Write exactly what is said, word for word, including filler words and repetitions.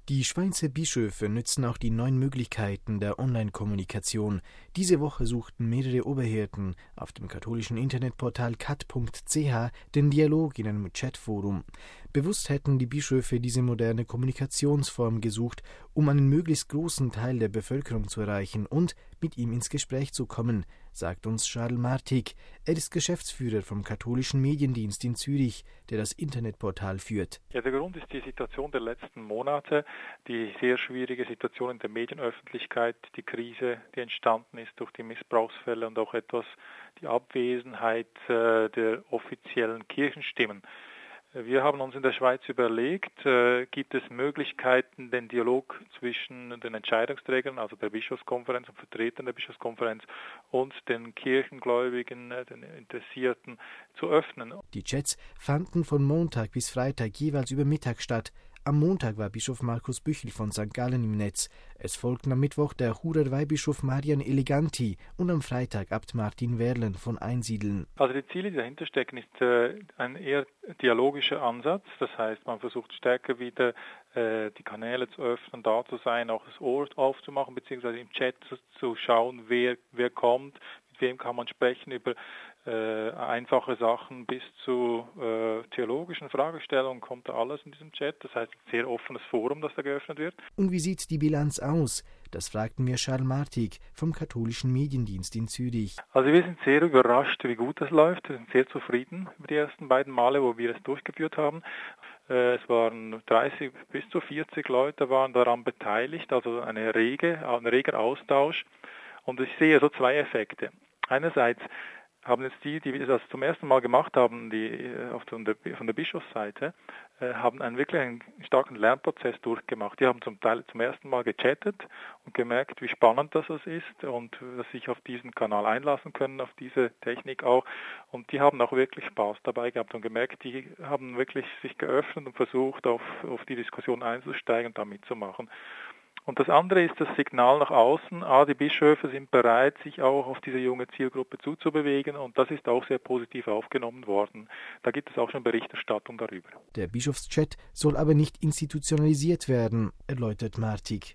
Die Schweizer Bischöfe nützen auch die neuen Möglichkeiten der Online-Kommunikation. Diese Woche suchten mehrere Oberhirten auf dem katholischen Internetportal cat punkt c h den Dialog in einem Chatforum. Bewusst hätten die Bischöfe diese moderne Kommunikationsform gesucht, um einen möglichst großen Teil der Bevölkerung zu erreichen und mit ihm ins Gespräch zu kommen, sagt uns Charles Martig. Er ist Geschäftsführer vom katholischen Mediendienst in Zürich, der das Internetportal führt. Ja, der Grund ist die Situation der letzten Monate, die sehr schwierige Situation in der Medienöffentlichkeit, die Krise, die entstanden ist durch die Missbrauchsfälle und auch etwas die Abwesenheit äh, der offiziellen Kirchenstimmen. Wir haben uns in der Schweiz überlegt, äh, gibt es Möglichkeiten, den Dialog zwischen den Entscheidungsträgern, also der Bischofskonferenz und Vertretern der Bischofskonferenz und den Kirchengläubigen, äh, den Interessierten zu öffnen. Die Chats fanden von Montag bis Freitag jeweils über Mittag statt. Am Montag war Bischof Markus Büchel von Sankt Gallen im Netz. Es folgten am Mittwoch der Churer Weihbischof Marian Eleganti und am Freitag Abt Martin Werlen von Einsiedeln. Also die Ziele, die dahinter stecken, ist äh, ein eher dialogischer Ansatz. Das heißt, man versucht stärker wieder äh, die Kanäle zu öffnen, da zu sein, auch das Ohr aufzumachen, beziehungsweise im Chat zu, zu schauen, wer, wer kommt, mit wem kann man sprechen über Äh, einfache Sachen bis zu äh, theologischen Fragestellungen, kommt da alles in diesem Chat. Das heißt, ein sehr offenes Forum, das da geöffnet wird. Und wie sieht die Bilanz aus? Das fragten wir Charles Martig vom katholischen Mediendienst in Zürich. Also wir sind sehr überrascht, wie gut das läuft. Wir sind sehr zufrieden über die ersten beiden Male, wo wir es durchgeführt haben. Äh, es waren dreißig bis zu vierzig Leute waren daran beteiligt, also eine rege, ein reger Austausch. Und ich sehe so zwei Effekte. Einerseits haben jetzt die, die das zum ersten Mal gemacht haben, die auf der, von der Bischofsseite, äh, haben einen wirklich einen starken Lernprozess durchgemacht. Die haben zum Teil zum ersten Mal gechattet und gemerkt, wie spannend das ist und dass sie sich auf diesen Kanal einlassen können, auf diese Technik auch. Und die haben auch wirklich Spaß dabei gehabt und gemerkt, die haben wirklich sich geöffnet und versucht, auf, auf die Diskussion einzusteigen und da mitzumachen. Und das andere ist das Signal nach außen. Ah, die Bischöfe sind bereit, sich auch auf diese junge Zielgruppe zuzubewegen und das ist auch sehr positiv aufgenommen worden. Da gibt es auch schon Berichterstattung darüber. Der Bischofschat soll aber nicht institutionalisiert werden, erläutert Martig.